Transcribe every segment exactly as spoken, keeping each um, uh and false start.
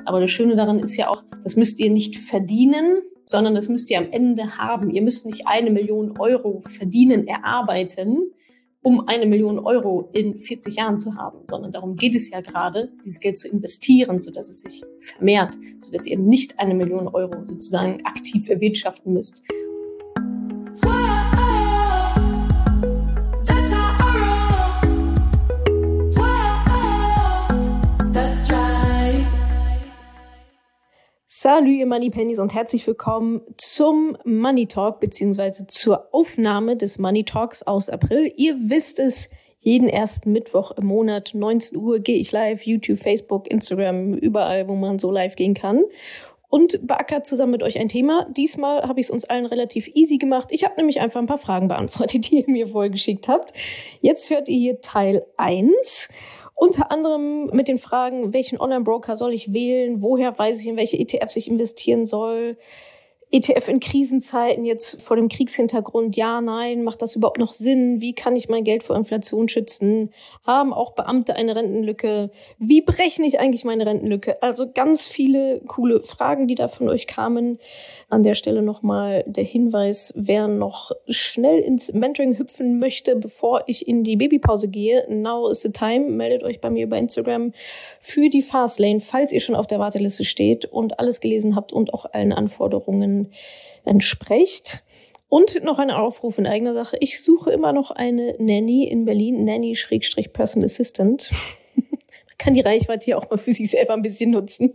Aber das Schöne daran ist ja auch, das müsst ihr nicht verdienen, sondern das müsst ihr am Ende haben. Ihr müsst nicht eine Million Euro verdienen, erarbeiten, um eine Million Euro in vierzig Jahren zu haben, sondern darum geht es ja gerade, dieses Geld zu investieren, sodass es sich vermehrt, sodass ihr nicht eine Million Euro sozusagen aktiv erwirtschaften müsst. Salut, ihr Money Pennies und herzlich willkommen zum Money Talk beziehungsweise zur Aufnahme des Money Talks aus April. Ihr wisst es, jeden ersten Mittwoch im Monat, neunzehn Uhr, gehe ich live, YouTube, Facebook, Instagram, überall, wo man so live gehen kann. Und beackert zusammen mit euch ein Thema. Diesmal habe ich es uns allen relativ easy gemacht. Ich habe nämlich einfach ein paar Fragen beantwortet, die ihr mir vorher geschickt habt. Jetzt hört ihr hier Teil eins. Unter anderem mit den Fragen, welchen Online-Broker soll ich wählen? Woher weiß ich, in welche E T Fs ich investieren soll? E T F in Krisenzeiten, jetzt vor dem Kriegshintergrund, ja, nein, macht das überhaupt noch Sinn? Wie kann ich mein Geld vor Inflation schützen? Haben auch Beamte eine Rentenlücke? Wie berechne ich eigentlich meine Rentenlücke? Also ganz viele coole Fragen, die da von euch kamen. An der Stelle nochmal der Hinweis, wer noch schnell ins Mentoring hüpfen möchte, bevor ich in die Babypause gehe, now is the time, meldet euch bei mir über Instagram für die Fastlane, falls ihr schon auf der Warteliste steht und alles gelesen habt und auch allen Anforderungen entspricht. Und noch ein Aufruf in eigener Sache. Ich suche immer noch eine Nanny in Berlin. Nanny-Personal Assistant. Man kann die Reichweite hier auch mal für sich selber ein bisschen nutzen.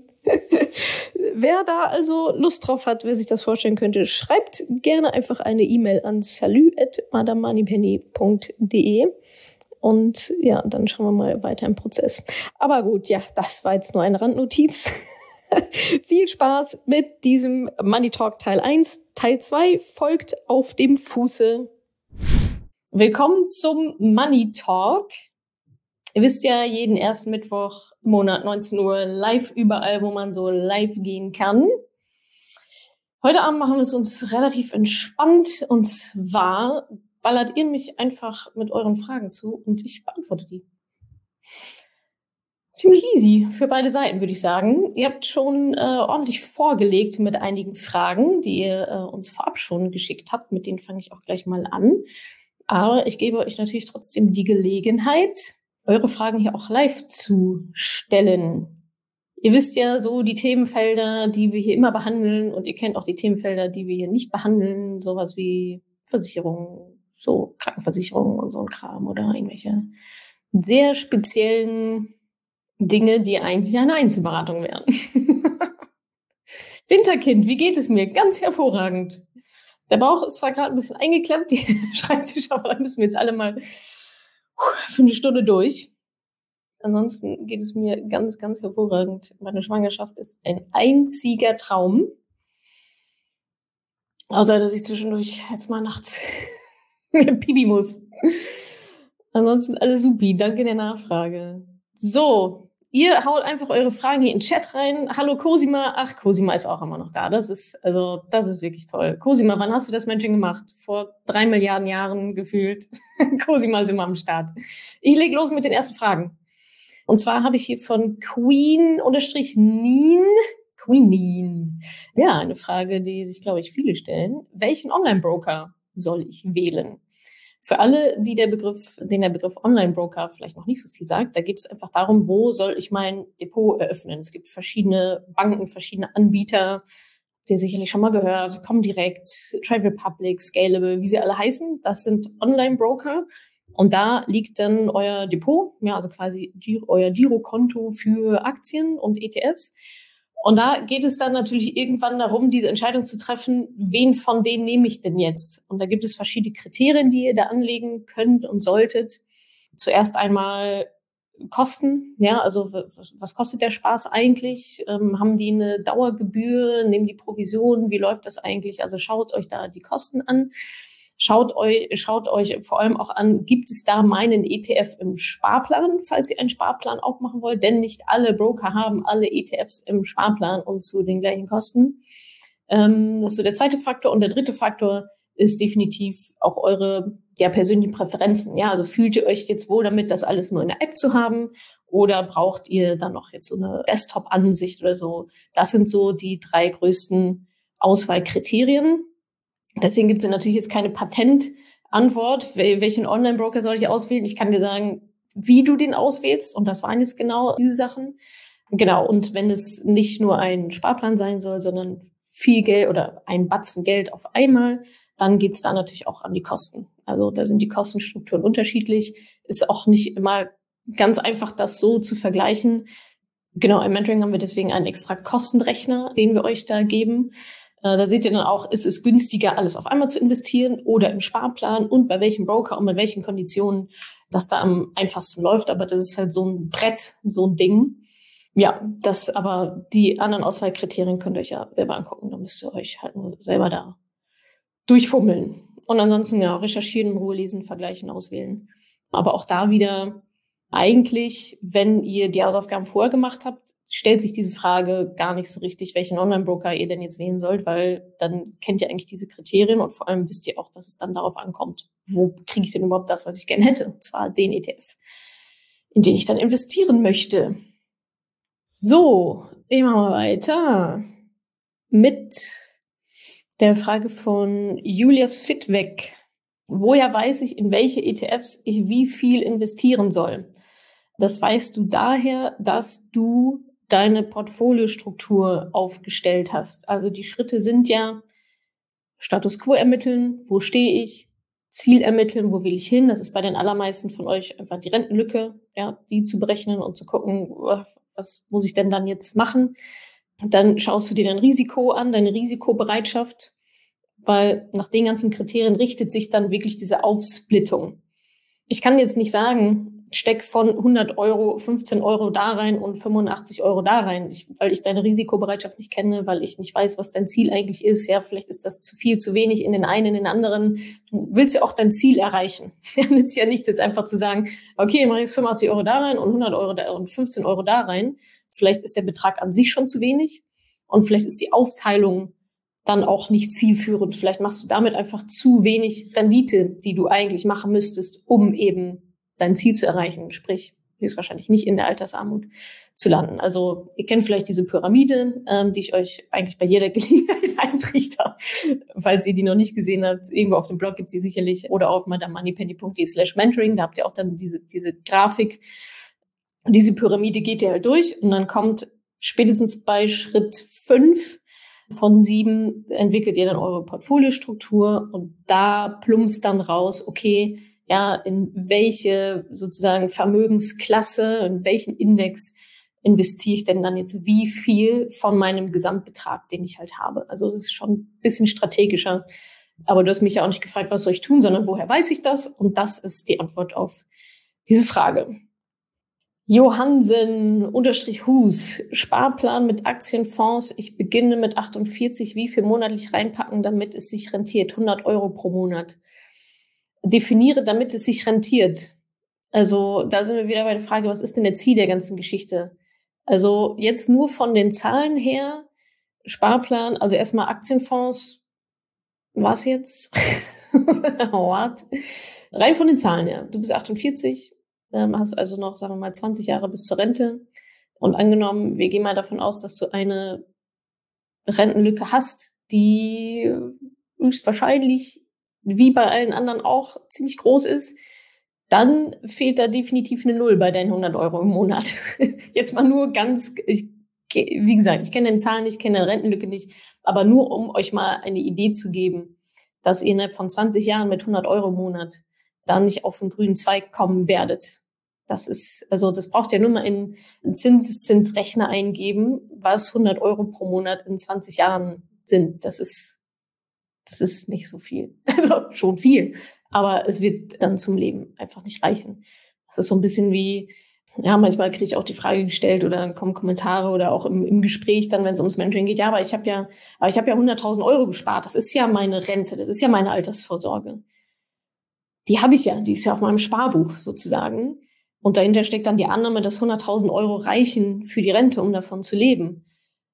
Wer da also Lust drauf hat, wer sich das vorstellen könnte, schreibt gerne einfach eine E-Mail an salut at madame moneypenny punkt de. Und ja, dann schauen wir mal weiter im Prozess. Aber gut, ja, das war jetzt nur eine Randnotiz. Viel Spaß mit diesem Money Talk Teil eins. Teil zwei folgt auf dem Fuße. Willkommen zum Money Talk. Ihr wisst ja, jeden ersten Mittwoch im Monat neunzehn Uhr live überall, wo man so live gehen kann. Heute Abend machen wir es uns relativ entspannt. Und zwar ballert ihr mich einfach mit euren Fragen zu und ich beantworte die. Ziemlich easy für beide Seiten, würde ich sagen. Ihr habt schon äh, ordentlich vorgelegt mit einigen Fragen, die ihr äh, uns vorab schon geschickt habt. Mit denen fange ich auch gleich mal an. Aber ich gebe euch natürlich trotzdem die Gelegenheit, eure Fragen hier auch live zu stellen. Ihr wisst ja so die Themenfelder, die wir hier immer behandeln. Und ihr kennt auch die Themenfelder, die wir hier nicht behandeln. Sowas wie Versicherungen, so Krankenversicherungen und so ein Kram oder irgendwelche sehr speziellen Dinge, die eigentlich eine Einzelberatung wären. Winterkind, wie geht es mir? Ganz hervorragend. Der Bauch ist zwar gerade ein bisschen eingeklemmt, die Schreibtisch, aber da müssen wir jetzt alle mal für eine Stunde durch. Ansonsten geht es mir ganz, ganz hervorragend. Meine Schwangerschaft ist ein einziger Traum. Außer, dass ich zwischendurch jetzt mal nachts pipi muss. Ansonsten alles supi. Danke der Nachfrage. So, ihr haut einfach eure Fragen hier in den Chat rein. Hallo Cosima. Ach, Cosima ist auch immer noch da. Das ist, also, das ist wirklich toll. Cosima, wann hast du das Mentoring gemacht? Vor drei Milliarden Jahren gefühlt. Cosima ist immer am Start. Ich leg los mit den ersten Fragen. Und zwar habe ich hier von Queen-Neen, Queen-Neen. Ja, eine Frage, die sich, glaube ich, viele stellen. Welchen Online-Broker soll ich wählen? Für alle, die der Begriff, den der Begriff Online-Broker vielleicht noch nicht so viel sagt, da geht es einfach darum, wo soll ich mein Depot eröffnen? Es gibt verschiedene Banken, verschiedene Anbieter, die ihr sicherlich schon mal gehört, Comdirect, Trade Republic, Scalable, wie sie alle heißen. Das sind Online-Broker. Und da liegt dann euer Depot, ja, also quasi Giro, euer Girokonto für Aktien und E T Fs. Und da geht es dann natürlich irgendwann darum, diese Entscheidung zu treffen, wen von denen nehme ich denn jetzt? Und da gibt es verschiedene Kriterien, die ihr da anlegen könnt und solltet. Zuerst einmal Kosten, ja, also was, was kostet der Spaß eigentlich? Ähm, haben die eine Dauergebühr? Nehmen die Provisionen? Wie läuft das eigentlich? Also schaut euch da die Kosten an. Schaut euch, schaut euch vor allem auch an, gibt es da meinen E T F im Sparplan, falls ihr einen Sparplan aufmachen wollt? Denn nicht alle Broker haben alle E T Fs im Sparplan und zu den gleichen Kosten. Ähm, das ist so der zweite Faktor. Und der dritte Faktor ist definitiv auch eure ja, persönlichen Präferenzen. Ja, also fühlt ihr euch jetzt wohl damit, das alles nur in der App zu haben? oder braucht ihr dann noch jetzt so eine Desktop-Ansicht oder so? Das sind so die drei größten Auswahlkriterien. Deswegen gibt es ja natürlich jetzt keine Patentantwort, welchen Online-Broker soll ich auswählen. Ich kann dir sagen, wie du den auswählst. Und das waren jetzt genau diese Sachen. Genau. Und wenn es nicht nur ein Sparplan sein soll, sondern viel Geld oder ein Batzen Geld auf einmal, dann geht's da natürlich auch an die Kosten. Also da sind die Kostenstrukturen unterschiedlich. Ist auch nicht immer ganz einfach, das so zu vergleichen. Genau, im Mentoring haben wir deswegen einen extra Kostenrechner, den wir euch da geben. Da seht ihr dann auch, ist es günstiger, alles auf einmal zu investieren oder im Sparplan und bei welchem Broker und mit welchen Konditionen das da am einfachsten läuft. Aber das ist halt so ein Brett, so ein Ding. Ja, das, aber die anderen Auswahlkriterien könnt ihr euch ja selber angucken. Da müsst ihr euch halt nur selber da durchfummeln. Und ansonsten ja, recherchieren, in Ruhe lesen, vergleichen, auswählen. Aber auch da wieder eigentlich, wenn ihr die Hausaufgaben vorher gemacht habt, stellt sich diese Frage gar nicht so richtig, welchen Online-Broker ihr denn jetzt wählen sollt, weil dann kennt ihr eigentlich diese Kriterien und vor allem wisst ihr auch, dass es dann darauf ankommt, wo kriege ich denn überhaupt das, was ich gerne hätte, und zwar den E T F, in den ich dann investieren möchte. So, gehen wir mal weiter mit der Frage von Julius Fitweg. Woher weiß ich, in welche E T Fs ich wie viel investieren soll? Das weißt du daher, dass du deine Portfoliostruktur aufgestellt hast. Also die Schritte sind ja Status Quo ermitteln, wo stehe ich, Ziel ermitteln, wo will ich hin. Das ist bei den allermeisten von euch einfach die Rentenlücke, ja, die zu berechnen und zu gucken, was muss ich denn dann jetzt machen. Dann schaust du dir dein Risiko an, deine Risikobereitschaft, weil nach den ganzen Kriterien richtet sich dann wirklich diese Aufsplittung. Ich kann jetzt nicht sagen, steck von hundert Euro fünfzehn Euro da rein und fünfundachtzig Euro da rein, ich, weil ich deine Risikobereitschaft nicht kenne, weil ich nicht weiß, was dein Ziel eigentlich ist. Ja, vielleicht ist das zu viel, zu wenig in den einen, in den anderen. Du willst ja auch dein Ziel erreichen. Ja, nützt ja nichts, jetzt einfach zu sagen, okay, ich mache jetzt fünfundachtzig Euro da rein und hundert Euro da und fünfzehn Euro da rein. Vielleicht ist der Betrag an sich schon zu wenig und vielleicht ist die Aufteilung dann auch nicht zielführend. Vielleicht machst du damit einfach zu wenig Rendite, die du eigentlich machen müsstest, um eben dein Ziel zu erreichen, sprich höchstwahrscheinlich nicht in der Altersarmut zu landen. Also ihr kennt vielleicht diese Pyramide, ähm, die ich euch eigentlich bei jeder Gelegenheit eintrichter. Falls ihr die noch nicht gesehen habt, irgendwo auf dem Blog gibt es sie sicherlich oder auf madamoneypenny.de slash mentoring. Da habt ihr auch dann diese diese Grafik. Und diese Pyramide geht ihr halt durch und dann kommt spätestens bei Schritt fünf von sieben entwickelt ihr dann eure Portfoliostruktur und da plumpst dann raus, okay, ja, in welche sozusagen Vermögensklasse, in welchen Index investiere ich denn dann jetzt wie viel von meinem Gesamtbetrag, den ich halt habe. Also das ist schon ein bisschen strategischer. Aber du hast mich ja auch nicht gefragt, was soll ich tun, sondern woher weiß ich das? Und das ist die Antwort auf diese Frage. Johansen unterstrich Hus, Sparplan mit Aktienfonds. Ich beginne mit achtundvierzig. Wie viel monatlich reinpacken, damit es sich rentiert? hundert Euro pro Monat. Definiere, damit es sich rentiert. Also da sind wir wieder bei der Frage, was ist denn der Ziel der ganzen Geschichte? Also jetzt nur von den Zahlen her, Sparplan, also erstmal Aktienfonds, was jetzt? What? Rein von den Zahlen her. Du bist achtundvierzig, ähm, hast also noch, sagen wir mal, zwanzig Jahre bis zur Rente. Und angenommen, wir gehen mal davon aus, dass du eine Rentenlücke hast, die höchstwahrscheinlich wie bei allen anderen auch ziemlich groß ist, dann fehlt da definitiv eine Null bei deinen hundert Euro im Monat. Jetzt mal nur ganz, ich, wie gesagt, ich kenne den Zahlen nicht, ich kenne die Rentenlücke nicht, aber nur um euch mal eine Idee zu geben, dass ihr innerhalb von zwanzig Jahren mit hundert Euro im Monat dann nicht auf den grünen Zweig kommen werdet. Das ist, also das braucht ihr nur mal in einen Zinseszinsrechner eingeben, was hundert Euro pro Monat in zwanzig Jahren sind. Das ist Das ist nicht so viel. Also schon viel. Aber es wird dann zum Leben einfach nicht reichen. Das ist so ein bisschen wie, ja, manchmal kriege ich auch die Frage gestellt oder dann kommen Kommentare oder auch im, im Gespräch dann, wenn es ums Mentoring geht. Ja, aber ich habe ja, aber ich habe ja hunderttausend Euro gespart. Das ist ja meine Rente. Das ist ja meine Altersvorsorge. Die habe ich ja. Die ist ja auf meinem Sparbuch sozusagen. Und dahinter steckt dann die Annahme, dass hunderttausend Euro reichen für die Rente, um davon zu leben.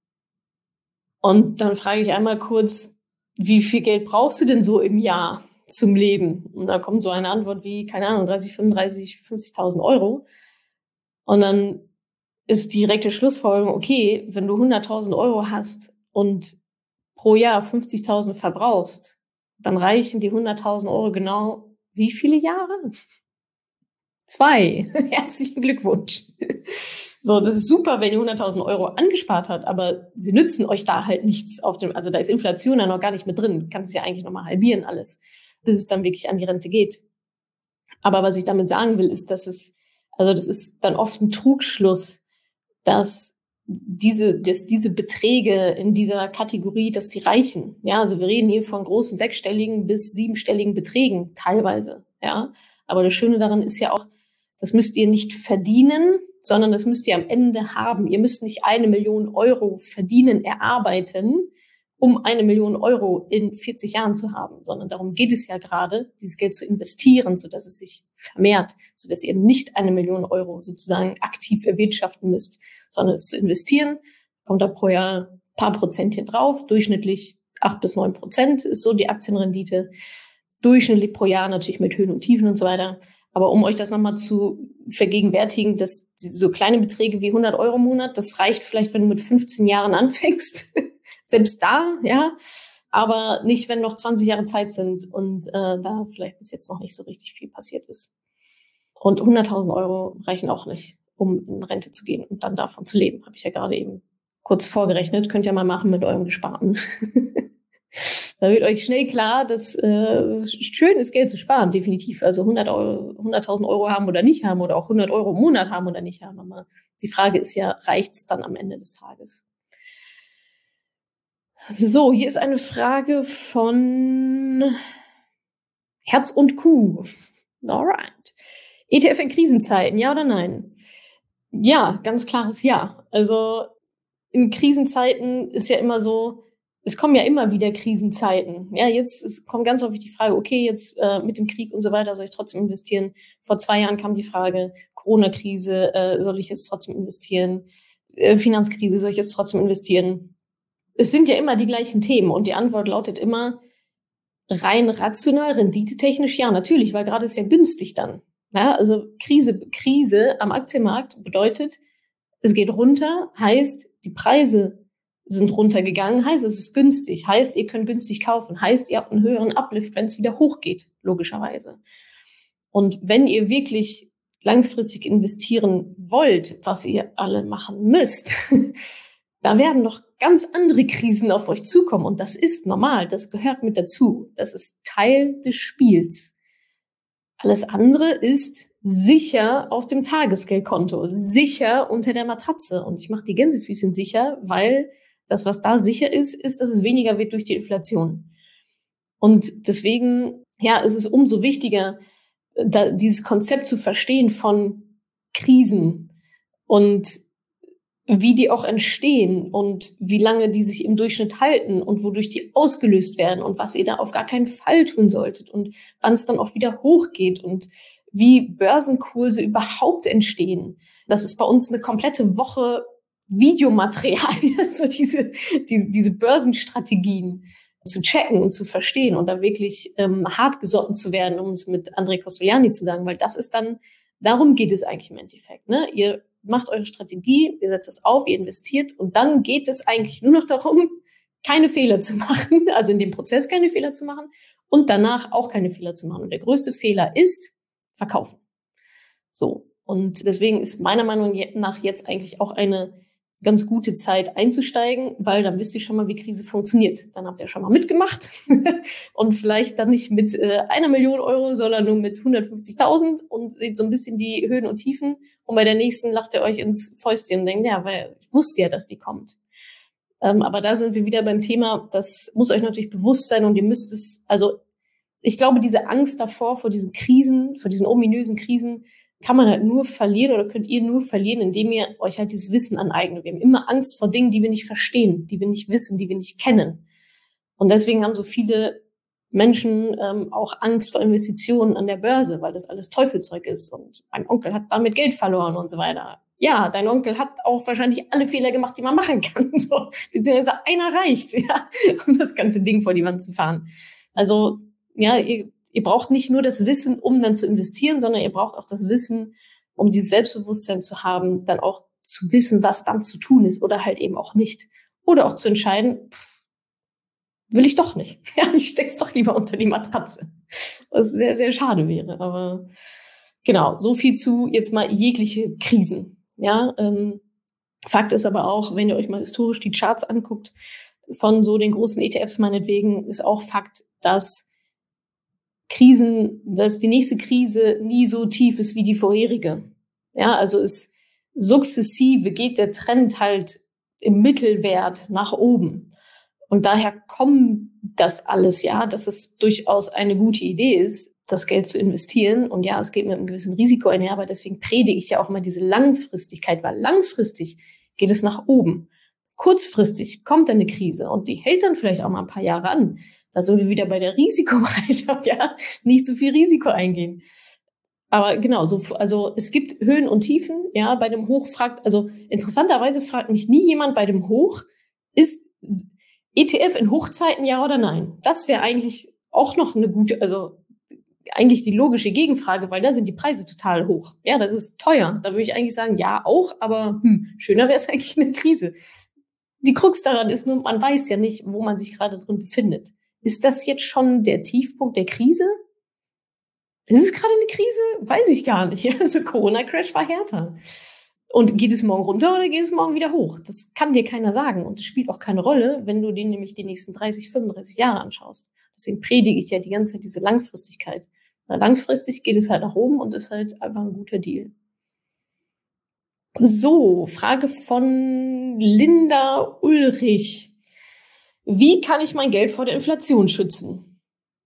Und dann frage ich einmal kurz, wie viel Geld brauchst du denn so im Jahr zum Leben? Und da kommt so eine Antwort wie, keine Ahnung, dreißig, fünfunddreißig, fünfzigtausend Euro. Und dann ist die direkte Schlussfolgerung, okay, wenn du hunderttausend Euro hast und pro Jahr fünfzigtausend verbrauchst, dann reichen die hunderttausend Euro genau wie viele Jahre? Zwei. Herzlichen Glückwunsch. So, das ist super, wenn ihr hunderttausend Euro angespart habt, aber sie nützen euch da halt nichts auf dem, also da ist Inflation ja noch gar nicht mit drin. Du kannst es ja eigentlich nochmal halbieren alles, bis es dann wirklich an die Rente geht. Aber was ich damit sagen will, ist, dass es, also das ist dann oft ein Trugschluss, dass diese, dass diese Beträge in dieser Kategorie, dass die reichen. Ja, also wir reden hier von großen sechsstelligen bis siebenstelligen Beträgen teilweise. Ja, aber das Schöne daran ist ja auch, das müsst ihr nicht verdienen, sondern das müsst ihr am Ende haben. Ihr müsst nicht eine Million Euro verdienen, erarbeiten, um eine Million Euro in vierzig Jahren zu haben, sondern darum geht es ja gerade, dieses Geld zu investieren, sodass es sich vermehrt, sodass ihr eben nicht eine Million Euro sozusagen aktiv erwirtschaften müsst, sondern es zu investieren, kommt da pro Jahr ein paar Prozentchen drauf, durchschnittlich acht bis neun Prozent ist so die Aktienrendite, durchschnittlich pro Jahr natürlich mit Höhen und Tiefen und so weiter. Aber um euch das nochmal zu vergegenwärtigen, dass so kleine Beträge wie hundert Euro im Monat, das reicht vielleicht, wenn du mit fünfzehn Jahren anfängst, selbst da, ja, aber nicht, wenn noch zwanzig Jahre Zeit sind und äh, da vielleicht bis jetzt noch nicht so richtig viel passiert ist. Und hunderttausend Euro reichen auch nicht, um in Rente zu gehen und dann davon zu leben. Habe ich ja gerade eben kurz vorgerechnet. Könnt ihr mal machen mit eurem Gesparten. Da wird euch schnell klar, dass äh, es schön ist, Geld zu sparen, definitiv. Also hundert Euro, hunderttausend Euro haben oder nicht haben oder auch hundert Euro im Monat haben oder nicht haben. Aber die Frage ist ja, reicht es dann am Ende des Tages? So, hier ist eine Frage von Herz und Kuh. Alright. E T F in Krisenzeiten, ja oder nein? Ja, ganz klares Ja. Also in Krisenzeiten ist ja immer so, es kommen ja immer wieder Krisenzeiten. Ja, jetzt es kommt ganz häufig die Frage, okay, jetzt äh, mit dem Krieg und so weiter soll ich trotzdem investieren. Vor zwei Jahren kam die Frage, Corona-Krise, äh, soll ich jetzt trotzdem investieren? Äh, Finanzkrise, soll ich jetzt trotzdem investieren? Es sind ja immer die gleichen Themen und die Antwort lautet immer rein rational, renditetechnisch, ja, natürlich, weil gerade ist ja günstig dann. Ja, also Krise, Krise am Aktienmarkt bedeutet, es geht runter, heißt, die Preise sind runtergegangen, heißt, es ist günstig, heißt, ihr könnt günstig kaufen, heißt, ihr habt einen höheren Uplift, wenn es wieder hochgeht, logischerweise. Und wenn ihr wirklich langfristig investieren wollt, was ihr alle machen müsst, da werden noch ganz andere Krisen auf euch zukommen. Und das ist normal, das gehört mit dazu. Das ist Teil des Spiels. Alles andere ist sicher auf dem Tagesgeldkonto, sicher unter der Matratze. Und ich mache die Gänsefüßchen sicher, weil das, was da sicher ist, ist, dass es weniger wird durch die Inflation. Und deswegen, ja, ist es umso wichtiger, da, dieses Konzept zu verstehen von Krisen und wie die auch entstehen und wie lange die sich im Durchschnitt halten und wodurch die ausgelöst werden und was ihr da auf gar keinen Fall tun solltet und wann es dann auch wieder hochgeht und wie Börsenkurse überhaupt entstehen. Das ist bei uns eine komplette Woche Videomaterial, so diese, die, diese Börsenstrategien zu checken und zu verstehen und da wirklich ähm, hartgesotten zu werden, um es mit André Costoliani zu sagen, weil das ist dann, darum geht es eigentlich im Endeffekt, ne? Ihr macht eure Strategie, ihr setzt es auf, ihr investiert und dann geht es eigentlich nur noch darum, keine Fehler zu machen, also in dem Prozess keine Fehler zu machen und danach auch keine Fehler zu machen. Und der größte Fehler ist verkaufen. So. Und deswegen ist meiner Meinung nach jetzt eigentlich auch eine ganz gute Zeit einzusteigen, weil dann wisst ihr schon mal, wie Krise funktioniert. Dann habt ihr schon mal mitgemacht und vielleicht dann nicht mit äh, einer Million Euro, sondern nur mit hundertfünfzigtausend und seht so ein bisschen die Höhen und Tiefen und bei der nächsten lacht ihr euch ins Fäustchen und denkt, ja, weil ich wusste ja, dass die kommt. Ähm, aber da sind wir wieder beim Thema, das muss euch natürlich bewusst sein und ihr müsst es, also ich glaube, diese Angst davor, vor diesen Krisen, vor diesen ominösen Krisen, kann man halt nur verlieren oder könnt ihr nur verlieren, indem ihr euch halt dieses Wissen aneignet. Wir haben immer Angst vor Dingen, die wir nicht verstehen, die wir nicht wissen, die wir nicht kennen. Und deswegen haben so viele Menschen ähm, auch Angst vor Investitionen an der Börse, weil das alles Teufelzeug ist. Und mein Onkel hat damit Geld verloren und so weiter. Ja, dein Onkel hat auch wahrscheinlich alle Fehler gemacht, die man machen kann. So, beziehungsweise einer reicht, ja, um das ganze Ding vor die Wand zu fahren. Also, ja, ihr Ihr braucht nicht nur das Wissen, um dann zu investieren, sondern ihr braucht auch das Wissen, um dieses Selbstbewusstsein zu haben, dann auch zu wissen, was dann zu tun ist oder halt eben auch nicht. Oder auch zu entscheiden, pff, will ich doch nicht. Ja, ich steck's doch lieber unter die Matratze. Was sehr, sehr schade wäre. Aber genau, so viel zu jetzt mal jegliche Krisen. Ja, ähm, Fakt ist aber auch, wenn ihr euch mal historisch die Charts anguckt, von so den großen E T Fs meinetwegen, ist auch Fakt, dass Krisen, dass die nächste Krise nie so tief ist wie die vorherige. Ja, also es sukzessive geht der Trend halt im Mittelwert nach oben. Und daher kommt das alles, ja, dass es durchaus eine gute Idee ist, das Geld zu investieren. Und ja, es geht mit einem gewissen Risiko einher, aber deswegen predige ich ja auch immer diese Langfristigkeit, weil langfristig geht es nach oben. Kurzfristig kommt eine Krise und die hält dann vielleicht auch mal ein paar Jahre an. Da sind wir wieder bei der Risikobereitschaft, ja, nicht so viel Risiko eingehen. Aber genau, so, also es gibt Höhen und Tiefen, ja, bei dem Hoch fragt, also interessanterweise fragt mich nie jemand bei dem Hoch, ist E T F in Hochzeiten ja oder nein? Das wäre eigentlich auch noch eine gute, also eigentlich die logische Gegenfrage, weil da sind die Preise total hoch. Ja, das ist teuer. Da würde ich eigentlich sagen, ja, auch, aber hm, schöner wäre es eigentlich in der Krise. Die Krux daran ist nur, man weiß ja nicht, wo man sich gerade drin befindet. Ist das jetzt schon der Tiefpunkt der Krise? Ist es gerade eine Krise? Weiß ich gar nicht. Also Corona-Crash war härter. Und geht es morgen runter oder geht es morgen wieder hoch? Das kann dir keiner sagen. Und das spielt auch keine Rolle, wenn du den nämlich die nächsten dreißig, fünfunddreißig Jahre anschaust. Deswegen predige ich ja die ganze Zeit diese Langfristigkeit. Weil langfristig geht es halt nach oben und ist halt einfach ein guter Deal. So, Frage von Linda Ulrich. Wie kann ich mein Geld vor der Inflation schützen?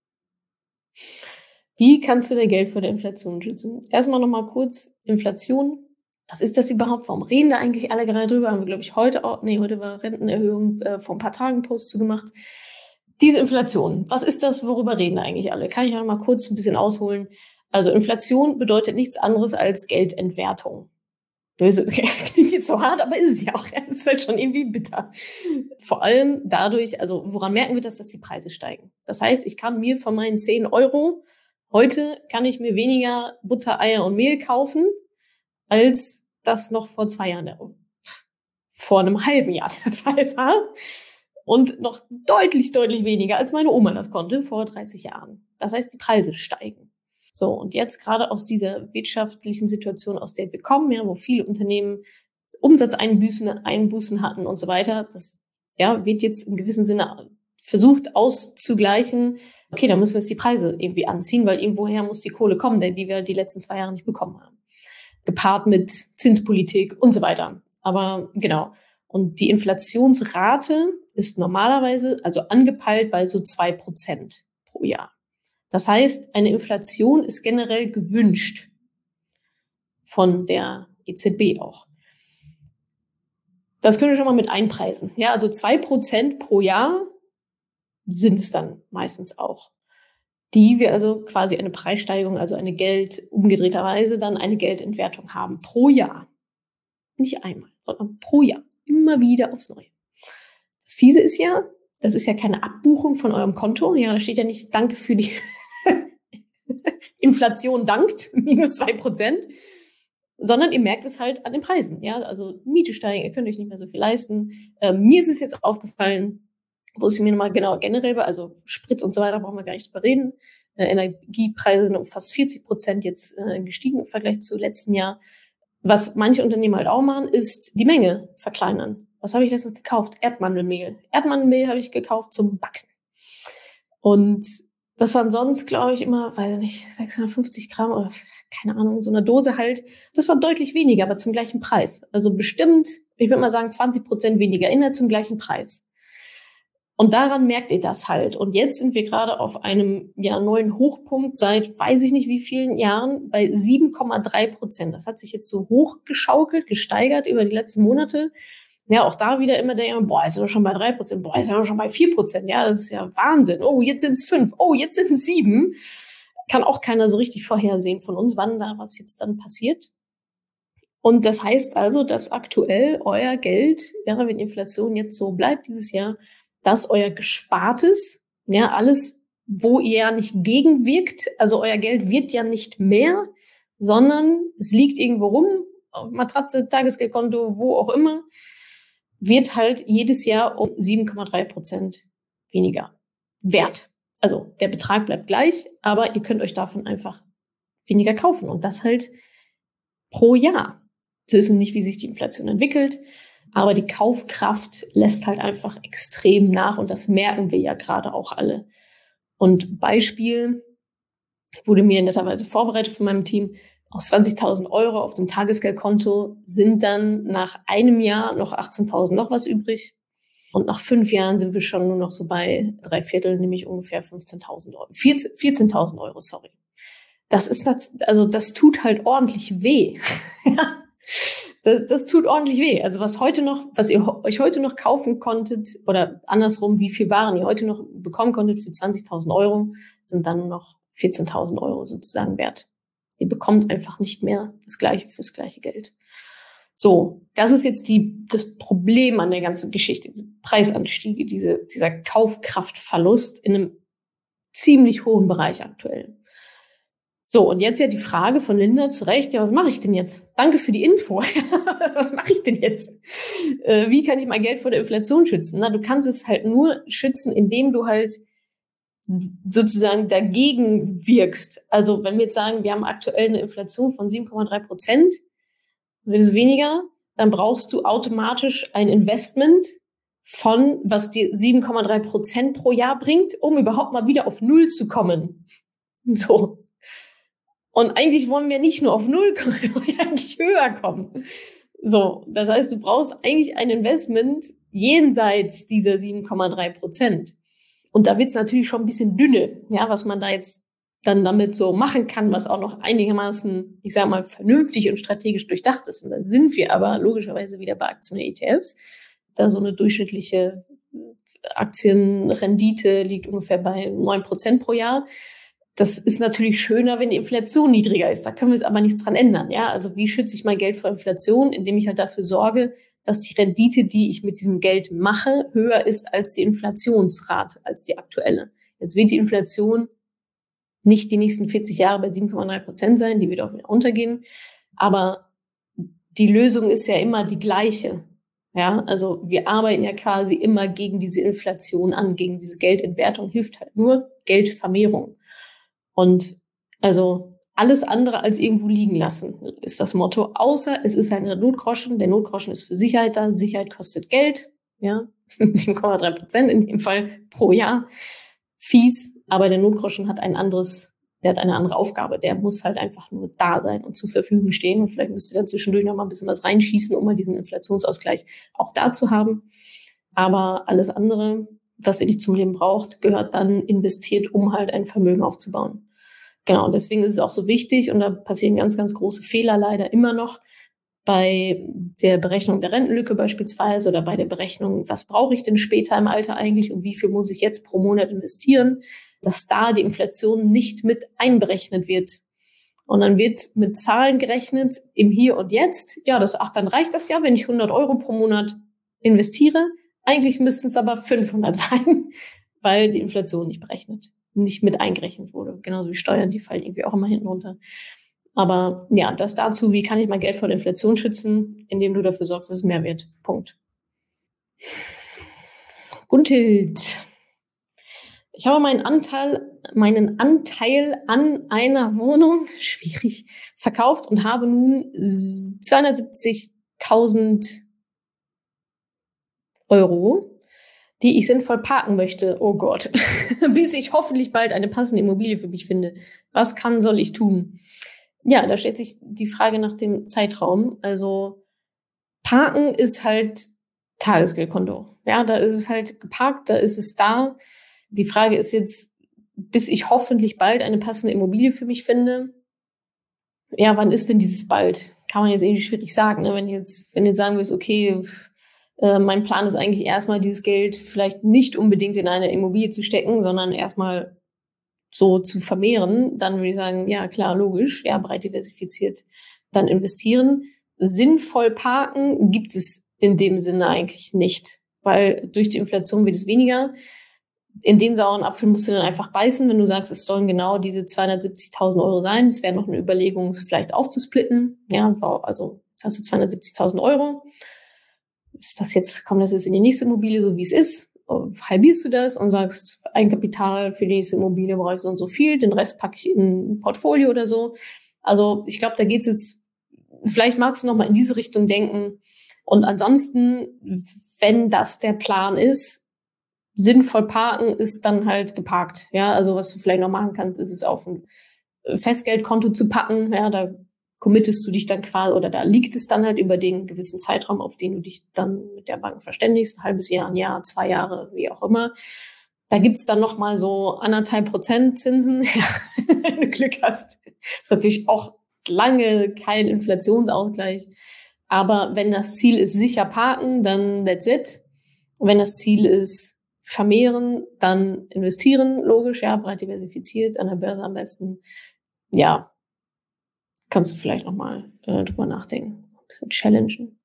Wie kannst du dein Geld vor der Inflation schützen? Erstmal nochmal kurz Inflation. Was ist das überhaupt? Warum reden da eigentlich alle gerade drüber? Haben wir, glaube ich, heute auch, nee, heute war Rentenerhöhung, äh, vor ein paar Tagen Post zu gemacht. Diese Inflation, was ist das? Worüber reden eigentlich alle? Kann ich ja noch mal kurz ein bisschen ausholen. Also Inflation bedeutet nichts anderes als Geldentwertung. Böse, klingt jetzt so hart, aber ist es ja auch. Es ist halt schon irgendwie bitter. Vor allem dadurch, also woran merken wir das, dass die Preise steigen? Das heißt, ich kann mir von meinen zehn Euro, heute kann ich mir weniger Butter, Eier und Mehl kaufen, als das noch vor zwei Jahren, der, vor einem halben Jahr der Fall war. Und noch deutlich, deutlich weniger, als meine Oma das konnte, vor dreißig Jahren. Das heißt, die Preise steigen. So, und jetzt gerade aus dieser wirtschaftlichen Situation, aus der wir kommen, ja, wo viele Unternehmen Umsatzeinbußen Einbußen hatten und so weiter, das ja, wird jetzt im gewissen Sinne versucht auszugleichen. Okay, da müssen wir jetzt die Preise irgendwie anziehen, weil irgendwoher muss die Kohle kommen, die wir die letzten zwei Jahre nicht bekommen haben. Gepaart mit Zinspolitik und so weiter. Aber genau. Und die Inflationsrate ist normalerweise, also angepeilt bei so zwei Prozent pro Jahr. Das heißt, eine Inflation ist generell gewünscht von der E Z B auch. Das können wir schon mal mit einpreisen. Ja, also zwei Prozent pro Jahr sind es dann meistens auch. Die wir also quasi eine Preissteigerung, also eine Geld, umgedrehterweise dann eine Geldentwertung haben pro Jahr. Nicht einmal, sondern pro Jahr. Immer wieder aufs Neue. Das Fiese ist ja, das ist ja keine Abbuchung von eurem Konto. Ja, da steht ja nicht, danke für die Inflation dankt, minus zwei Prozent, sondern ihr merkt es halt an den Preisen. Ja, also Miete steigen, ihr könnt euch nicht mehr so viel leisten. Ähm, mir ist es jetzt aufgefallen, wo es mir nochmal genau generell war, also Sprit und so weiter, brauchen wir gar nicht drüber reden. Äh, Energiepreise sind um fast vierzig Prozent jetzt äh, gestiegen im Vergleich zu letztem Jahr. Was manche Unternehmen halt auch machen, ist die Menge verkleinern. Was habe ich letztens gekauft? Erdmandelmehl. Erdmandelmehl habe ich gekauft zum Backen. Und das waren sonst, glaube ich, immer, weiß ich nicht, sechshundertfünfzig Gramm oder keine Ahnung, so eine Dose halt. Das war deutlich weniger, aber zum gleichen Preis. Also bestimmt, ich würde mal sagen, zwanzig Prozent weniger innerhalb zum gleichen Preis. Und daran merkt ihr das halt. Und jetzt sind wir gerade auf einem ja, neuen Hochpunkt seit weiß ich nicht wie vielen Jahren bei sieben Komma drei Prozent. Das hat sich jetzt so hochgeschaukelt, gesteigert über die letzten Monate. Ja, auch da wieder immer der, boah, ist aber schon bei drei Prozent, boah, ist aber schon bei vier Prozent. Ja, das ist ja Wahnsinn. Oh, jetzt sind es fünf. Oh, jetzt sind es sieben. Kann auch keiner so richtig vorhersehen von uns, wann da was jetzt dann passiert. Und das heißt also, dass aktuell euer Geld, ja, wenn Inflation jetzt so bleibt dieses Jahr, dass euer Gespartes, ja, alles, wo ihr ja nicht gegenwirkt, also euer Geld wird ja nicht mehr, sondern es liegt irgendwo rum, auf Matratze, Tagesgeldkonto, wo auch immer, wird halt jedes Jahr um sieben Komma drei Prozent weniger wert. Also der Betrag bleibt gleich, aber ihr könnt euch davon einfach weniger kaufen. Und das halt pro Jahr. Wir wissen nicht, wie sich die Inflation entwickelt, aber die Kaufkraft lässt halt einfach extrem nach und das merken wir ja gerade auch alle. Und Beispiel wurde mir netterweise vorbereitet von meinem Team, aus zwanzigtausend Euro auf dem Tagesgeldkonto sind dann nach einem Jahr noch achtzehntausend noch was übrig. Und nach fünf Jahren sind wir schon nur noch so bei drei Viertel, nämlich ungefähr fünfzehntausend Euro, vierzehntausend Euro, sorry. Das ist, also das tut halt ordentlich weh. das, das tut ordentlich weh. Also was heute noch, was ihr euch heute noch kaufen konntet oder andersrum, wie viel Waren ihr heute noch bekommen konntet für zwanzigtausend Euro, sind dann noch vierzehntausend Euro sozusagen wert. Ihr bekommt einfach nicht mehr das Gleiche fürs gleiche Geld. So, das ist jetzt die, das Problem an der ganzen Geschichte, diese Preisanstiege, diese, dieser Kaufkraftverlust in einem ziemlich hohen Bereich aktuell. So, und jetzt ja die Frage von Linda zu Recht, ja, was mache ich denn jetzt? Danke für die Info. Was mache ich denn jetzt? Äh, wie kann ich mein Geld vor der Inflation schützen? Na, du kannst es halt nur schützen, indem du halt sozusagen dagegen wirkst. Also wenn wir jetzt sagen, wir haben aktuell eine Inflation von sieben Komma drei Prozent, wird es weniger, dann brauchst du automatisch ein Investment von, was dir sieben Komma drei Prozent pro Jahr bringt, um überhaupt mal wieder auf Null zu kommen. So. Und eigentlich wollen wir nicht nur auf Null kommen, wir wollen eigentlich höher kommen. So. Das heißt, du brauchst eigentlich ein Investment jenseits dieser sieben Komma drei Prozent. Und da wird es natürlich schon ein bisschen dünne, ja, was man da jetzt dann damit so machen kann, was auch noch einigermaßen, ich sage mal, vernünftig und strategisch durchdacht ist. Und da sind wir aber logischerweise wieder bei Aktien und E T Fs. Da so eine durchschnittliche Aktienrendite liegt ungefähr bei neun Prozent pro Jahr. Das ist natürlich schöner, wenn die Inflation niedriger ist. Da können wir aber nichts dran ändern. Ja, also wie schütze ich mein Geld vor Inflation? Indem ich halt dafür sorge, dass die Rendite, die ich mit diesem Geld mache, höher ist als die Inflationsrate, als die aktuelle. Jetzt wird die Inflation nicht die nächsten vierzig Jahre bei sieben Komma drei Prozent sein, die wird auch wieder runtergehen. Aber die Lösung ist ja immer die gleiche. Ja, also wir arbeiten ja quasi immer gegen diese Inflation an, gegen diese Geldentwertung, hilft halt nur Geldvermehrung. Und also alles andere als irgendwo liegen lassen, ist das Motto. Außer es ist halt ein Notgroschen. Der Notgroschen ist für Sicherheit da. Sicherheit kostet Geld. Ja, sieben Komma drei Prozent in dem Fall pro Jahr. Fies. Aber der Notgroschen hat ein anderes, der hat eine andere Aufgabe. Der muss halt einfach nur da sein und zur Verfügung stehen. Und vielleicht müsst ihr dann zwischendurch noch mal ein bisschen was reinschießen, um mal diesen Inflationsausgleich auch da zu haben. Aber alles andere, was ihr nicht zum Leben braucht, gehört dann investiert, um halt ein Vermögen aufzubauen. Genau, deswegen ist es auch so wichtig und da passieren ganz, ganz große Fehler leider immer noch bei der Berechnung der Rentenlücke beispielsweise oder bei der Berechnung, was brauche ich denn später im Alter eigentlich und wie viel muss ich jetzt pro Monat investieren, dass da die Inflation nicht mit einberechnet wird. Und dann wird mit Zahlen gerechnet im Hier und Jetzt. Ja, das, ach, dann reicht das ja, wenn ich hundert Euro pro Monat investiere. Eigentlich müssten es aber fünfhundert sein, weil die Inflation nicht berechnet, nicht mit eingerechnet wurde. Genauso wie Steuern, die fallen irgendwie auch immer hinten runter. Aber ja, das dazu, wie kann ich mein Geld vor der Inflation schützen, indem du dafür sorgst, dass es mehr wird. Punkt. Gunhild. Ich habe meinen Anteil, meinen Anteil an einer Wohnung, schwierig, verkauft und habe nun zweihundertsiebzigtausend Euro, die ich sinnvoll parken möchte. Oh Gott. Bis ich hoffentlich bald eine passende Immobilie für mich finde. Was kann, soll ich tun? Ja, da stellt sich die Frage nach dem Zeitraum. Also parken ist halt Tagesgeldkonto. Ja, da ist es halt geparkt, da ist es da. Die Frage ist jetzt, bis ich hoffentlich bald eine passende Immobilie für mich finde. Ja, wann ist denn dieses bald? Kann man jetzt irgendwie schwierig sagen. Ne? Wenn jetzt, wenn jetzt sagen wir, okay, äh, mein Plan ist eigentlich erstmal dieses Geld vielleicht nicht unbedingt in eine Immobilie zu stecken, sondern erstmal so zu vermehren, dann würde ich sagen, ja klar, logisch, ja, breit diversifiziert, dann investieren. Sinnvoll parken gibt es in dem Sinne eigentlich nicht, weil durch die Inflation wird es weniger. in den sauren Apfel musst du dann einfach beißen, wenn du sagst, es sollen genau diese zweihundertsiebzigtausend Euro sein. Das wäre noch eine Überlegung, es vielleicht aufzusplitten. Ja, also jetzt hast du zweihundertsiebzigtausend Euro. Ist das jetzt, kommt das jetzt in die nächste Immobilie, so wie es ist? Halbierst du das und sagst, Eigenkapital für die nächste Immobilie brauche ich so und so viel, den Rest packe ich in ein Portfolio oder so. Also ich glaube, da geht's jetzt, vielleicht magst du noch mal in diese Richtung denken. Und ansonsten, wenn das der Plan ist, sinnvoll parken ist dann halt geparkt. Ja, also was du vielleicht noch machen kannst, ist es auf ein Festgeldkonto zu packen. Ja, da committest du dich dann quasi, oder da liegt es dann halt über den gewissen Zeitraum, auf den du dich dann mit der Bank verständigst, ein halbes Jahr, ein Jahr, zwei Jahre, wie auch immer. Da gibt's dann noch mal so anderthalb Prozent Zinsen, ja, wenn du Glück hast. Ist natürlich auch lange kein Inflationsausgleich. Aber wenn das Ziel ist, sicher parken, dann that's it. Wenn das Ziel ist, vermehren, dann investieren, logisch, ja, breit diversifiziert, an der Börse am besten. Ja, kannst du vielleicht noch mal äh, drüber nachdenken. Ein bisschen challengen.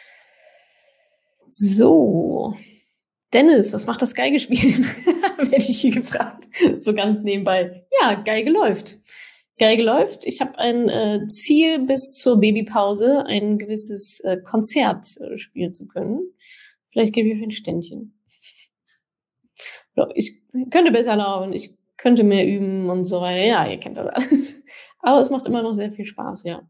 So. Dennis, was macht das Geigespielen? Werde ich hier gefragt. So ganz nebenbei. Ja, Geige läuft. Geige läuft. Ich habe ein äh, Ziel, bis zur Babypause ein gewisses äh, Konzert äh, spielen zu können. Vielleicht gebe ich euch ein Ständchen. Ich könnte besser laufen, ich könnte mehr üben und so weiter. Ja, ihr kennt das alles. Aber es macht immer noch sehr viel Spaß, ja.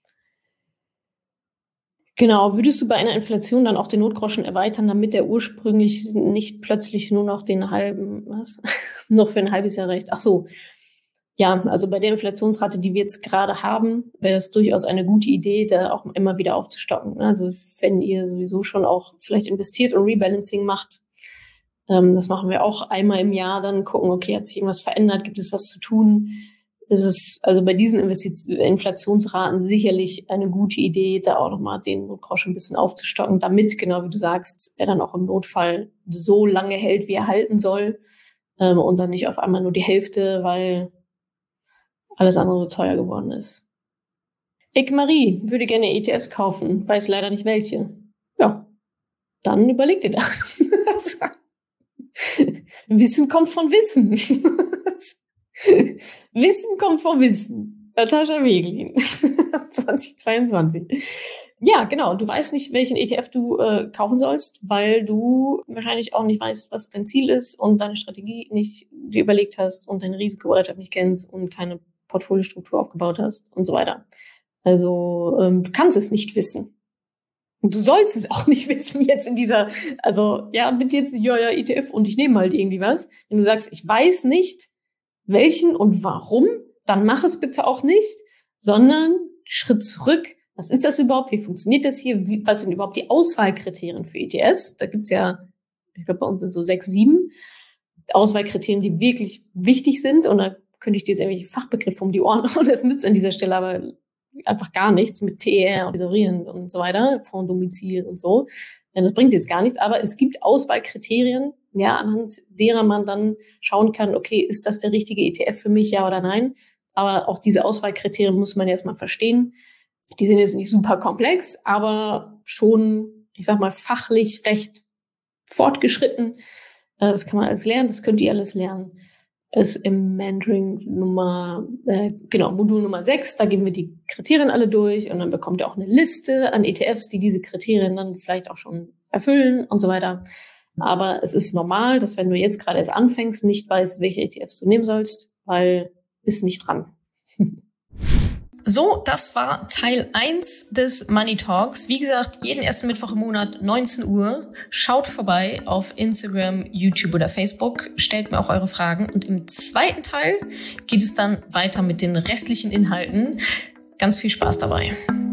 Genau, würdest du bei einer Inflation dann auch den Notgroschen erweitern, damit der ursprünglich nicht plötzlich nur noch den halben, was? noch für ein halbes Jahr reicht? Ach so. Ja, also bei der Inflationsrate, die wir jetzt gerade haben, wäre es durchaus eine gute Idee, da auch immer wieder aufzustocken. Also wenn ihr sowieso schon auch vielleicht investiert und Rebalancing macht, ähm, das machen wir auch einmal im Jahr, dann gucken, okay, hat sich irgendwas verändert, gibt es was zu tun? Ist es also bei diesen Investi- Inflationsraten sicherlich eine gute Idee, da auch nochmal den Notgroschen ein bisschen aufzustocken, damit, genau wie du sagst, er dann auch im Notfall so lange hält, wie er halten soll, ähm, und dann nicht auf einmal nur die Hälfte, weil alles andere so teuer geworden ist. Ich, Marie, würde gerne E T Fs kaufen, weiß leider nicht welche. Ja, dann überleg dir das. Wissen kommt von Wissen. Wissen kommt von Wissen. Natascha Wegelin. zwanzig zweiundzwanzig. Ja, genau. Du weißt nicht, welchen E T F du äh, kaufen sollst, weil du wahrscheinlich auch nicht weißt, was dein Ziel ist und deine Strategie nicht dir überlegt hast und deine Risikobereitschaft nicht kennst und keine Portfoliostruktur aufgebaut hast und so weiter. Also ähm, du kannst es nicht wissen. Und du sollst es auch nicht wissen jetzt in dieser, also ja, bitte jetzt, ja, ja, E T F und ich nehme halt irgendwie was. Wenn du sagst, ich weiß nicht, welchen und warum, dann mach es bitte auch nicht, sondern Schritt zurück. Was ist das überhaupt? Wie funktioniert das hier? Wie, was sind überhaupt die Auswahlkriterien für E T Fs? Da gibt's ja, ich glaube, bei uns sind so sechs, sieben Auswahlkriterien, die wirklich wichtig sind. Und da könnte ich dir jetzt irgendwelche Fachbegriffe um die Ohren hauen. Das nützt an dieser Stelle aber einfach gar nichts mit T E R und Tesorieren und so weiter, Fondsdomizil und so. Ja, das bringt jetzt gar nichts. Aber es gibt Auswahlkriterien, ja, anhand derer man dann schauen kann, okay, ist das der richtige E T F für mich, ja oder nein? Aber auch diese Auswahlkriterien muss man jetzt mal verstehen. Die sind jetzt nicht super komplex, aber schon, ich sag mal, fachlich recht fortgeschritten. Das kann man alles lernen, das könnt ihr alles lernen. Ist im Mentoring Nummer, äh, genau, Modul Nummer sechs, da geben wir die Kriterien alle durch und dann bekommt ihr auch eine Liste an E T Fs, die diese Kriterien dann vielleicht auch schon erfüllen und so weiter. Aber es ist normal, dass wenn du jetzt gerade erst anfängst, nicht weißt, welche E T Fs du nehmen sollst, weil ist nicht dran. So, das war Teil eins des Money Talks. Wie gesagt, jeden ersten Mittwoch im Monat, neunzehn Uhr. Schaut vorbei auf Instagram, YouTube oder Facebook. Stellt mir auch eure Fragen. Und im zweiten Teil geht es dann weiter mit den restlichen Inhalten. Ganz viel Spaß dabei.